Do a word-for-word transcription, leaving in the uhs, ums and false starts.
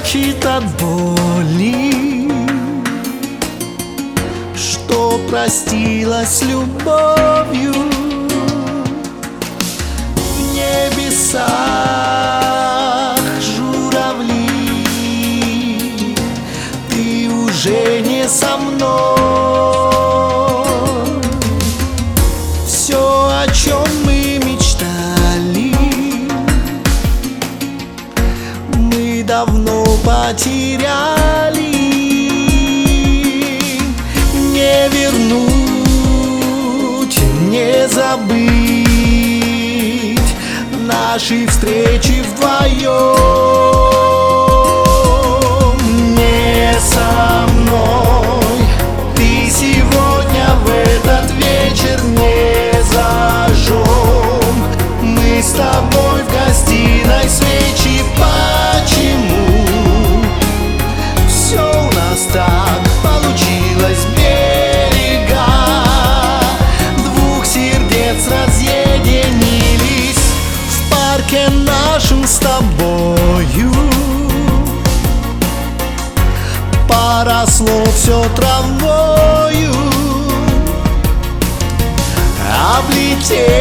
плачет от боли, что простилась любовью. В небесах журавли, ты уже не со мной. Все, о чем мы мечтали, мы давно потеряли. Не вернуть, не забыть наши встречи вдвоем. Не со мной ты сегодня в этот вечер не зажжем. Мы с тобой в гостиной свечи. Почему все у нас так получилось? Берега двух сердец разъединились в парке нашем с тобою. Поросло все травою, облетело